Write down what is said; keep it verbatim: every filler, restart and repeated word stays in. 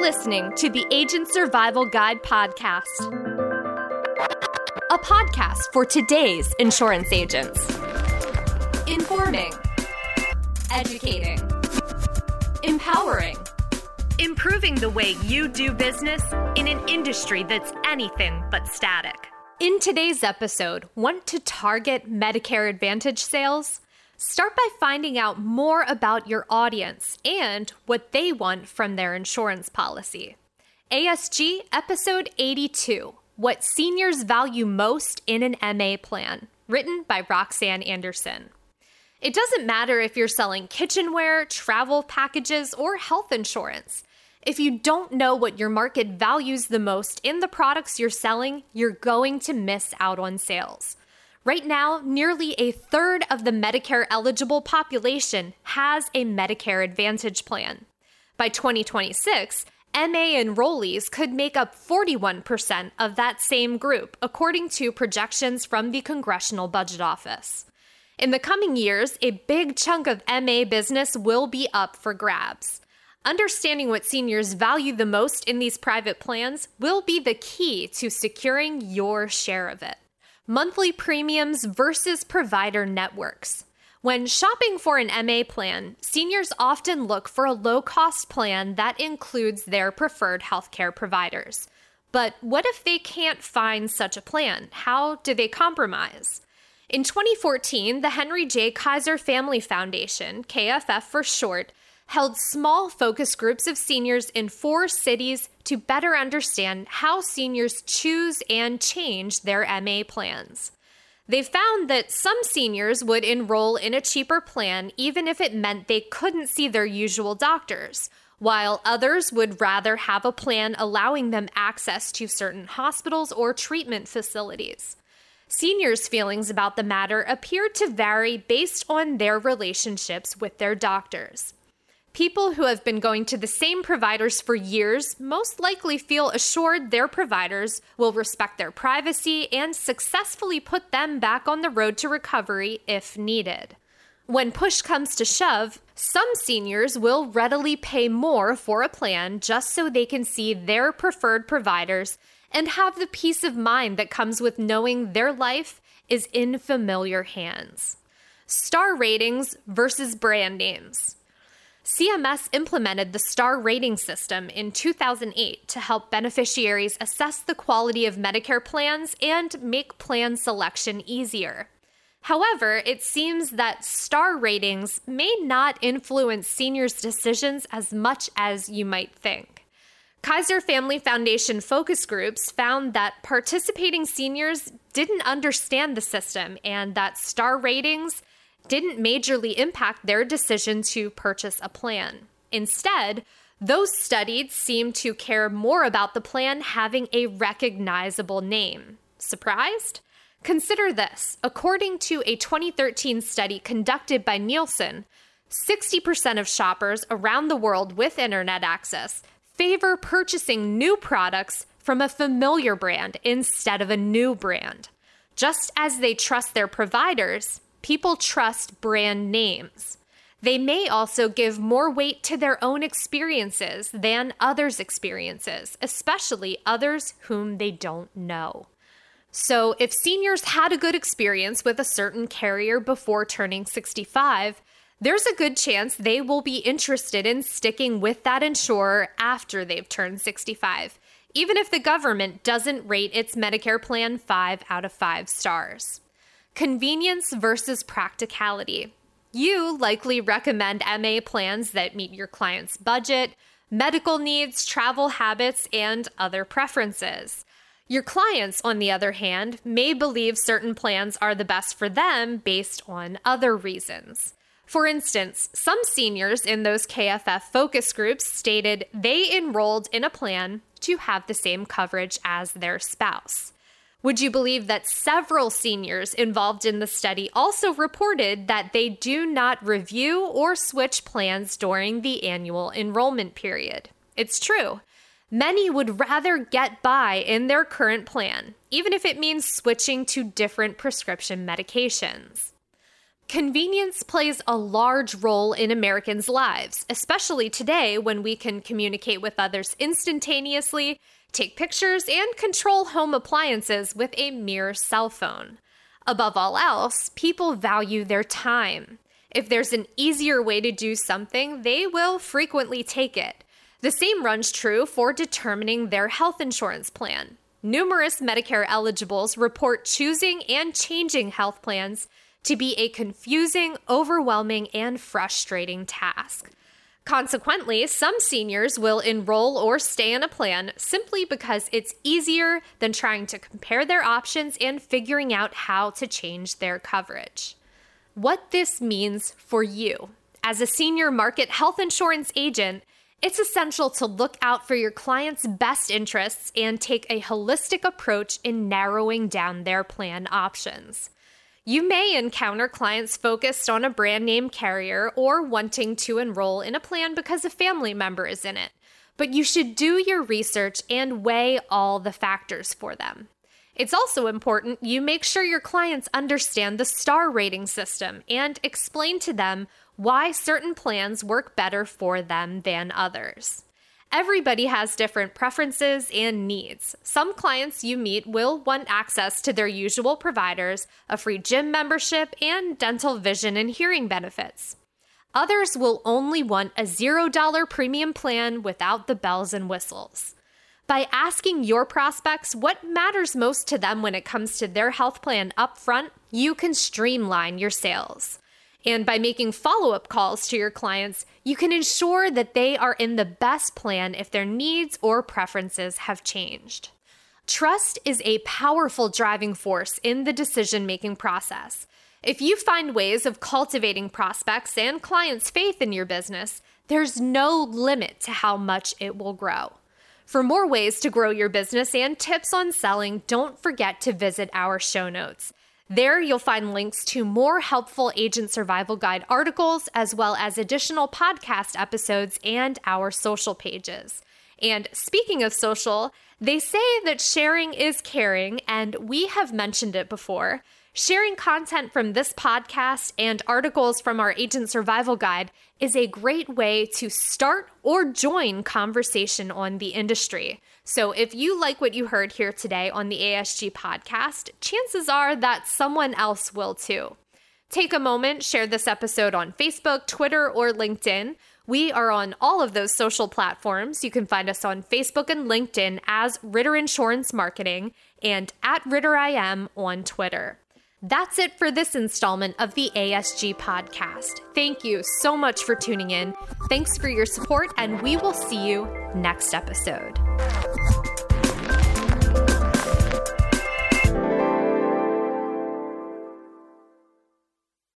listening to the Agent Survival Guide podcast, a podcast for today's insurance agents. Informing, educating, empowering, improving the way you do business in an industry that's anything but static. In today's episode, want to target Medicare Advantage sales? Start by finding out more about your audience and what they want from their insurance policy. A S G Episode eighty-two, What Seniors Value Most in an M A Plan, written by Roxanne Anderson. It doesn't matter if you're selling kitchenware, travel packages, or health insurance. If you don't know what your market values the most in the products you're selling, you're going to miss out on sales. Right now, nearly a third of the Medicare-eligible population has a Medicare Advantage plan. By twenty twenty-six, M A enrollees could make up forty-one percent of that same group, according to projections from the Congressional Budget Office. In the coming years, a big chunk of M A business will be up for grabs. Understanding what seniors value the most in these private plans will be the key to securing your share of it. Monthly premiums versus provider networks. When shopping for an M A plan, seniors often look for a low-cost plan that includes their preferred healthcare providers. But what if they can't find such a plan? How do they compromise? In twenty fourteen, the Henry J. Kaiser Family Foundation, K F F for short, held small focus groups of seniors in four cities to better understand how seniors choose and change their M A plans. They found that some seniors would enroll in a cheaper plan even if it meant they couldn't see their usual doctors, while others would rather have a plan allowing them access to certain hospitals or treatment facilities. Seniors' feelings about the matter appeared to vary based on their relationships with their doctors. People who have been going to the same providers for years most likely feel assured their providers will respect their privacy and successfully put them back on the road to recovery if needed. When push comes to shove, some seniors will readily pay more for a plan just so they can see their preferred providers and have the peace of mind that comes with knowing their life is in familiar hands. Star ratings versus brand names. C M S implemented the star rating system in two thousand eight to help beneficiaries assess the quality of Medicare plans and make plan selection easier. However, it seems that star ratings may not influence seniors' decisions as much as you might think. Kaiser Family Foundation focus groups found that participating seniors didn't understand the system and that star ratings didn't majorly impact their decision to purchase a plan. Instead, those studied seemed to care more about the plan having a recognizable name. Surprised? Consider this. According to a twenty thirteen study conducted by Nielsen, sixty percent of shoppers around the world with internet access favor purchasing new products from a familiar brand instead of a new brand. Just as they trust their providers, people trust brand names. They may also give more weight to their own experiences than others' experiences, especially others whom they don't know. So if seniors had a good experience with a certain carrier before turning sixty-five, there's a good chance they will be interested in sticking with that insurer after they've turned sixty-five, even if the government doesn't rate its Medicare plan five out of five stars. Convenience versus practicality. You likely recommend M A plans that meet your client's budget, medical needs, travel habits, and other preferences. Your clients, on the other hand, may believe certain plans are the best for them based on other reasons. For instance, some seniors in those K F F focus groups stated they enrolled in a plan to have the same coverage as their spouse. Would you believe that several seniors involved in the study also reported that they do not review or switch plans during the annual enrollment period? It's true. Many would rather get by in their current plan, even if it means switching to different prescription medications. Convenience plays a large role in Americans' lives, especially today when we can communicate with others instantaneously, take pictures, and control home appliances with a mere cell phone. Above all else, people value their time. If there's an easier way to do something, they will frequently take it. The same runs true for determining their health insurance plan. Numerous Medicare eligibles report choosing and changing health plans to be a confusing, overwhelming, and frustrating task. Consequently, some seniors will enroll or stay in a plan simply because it's easier than trying to compare their options and figuring out how to change their coverage. What this means for you. As a senior market health insurance agent, it's essential to look out for your clients' best interests and take a holistic approach in narrowing down their plan options. You may encounter clients focused on a brand name carrier or wanting to enroll in a plan because a family member is in it, but you should do your research and weigh all the factors for them. It's also important you make sure your clients understand the star rating system and explain to them why certain plans work better for them than others. Everybody has different preferences and needs. Some clients you meet will want access to their usual providers, a free gym membership, and dental, vision, and hearing benefits. Others will only want a zero dollar premium plan without the bells and whistles. By asking your prospects what matters most to them when it comes to their health plan upfront, you can streamline your sales. And by making follow-up calls to your clients, you can ensure that they are in the best plan if their needs or preferences have changed. Trust is a powerful driving force in the decision-making process. If you find ways of cultivating prospects and clients' faith in your business, there's no limit to how much it will grow. For more ways to grow your business and tips on selling, don't forget to visit our show notes. There, you'll find links to more helpful Agent Survival Guide articles, as well as additional podcast episodes and our social pages. And speaking of social, they say that sharing is caring, and we have mentioned it before. Sharing content from this podcast and articles from our Agent Survival Guide is a great way to start or join conversation on the industry. So if you like what you heard here today on the A S G podcast, chances are that someone else will too. Take a moment, share this episode on Facebook, Twitter, or LinkedIn. We are on all of those social platforms. You can find us on Facebook and LinkedIn as Ritter Insurance Marketing and at RitterIM on Twitter. That's it for this installment of the A S G podcast. Thank you so much for tuning in. Thanks for your support, and we will see you next episode.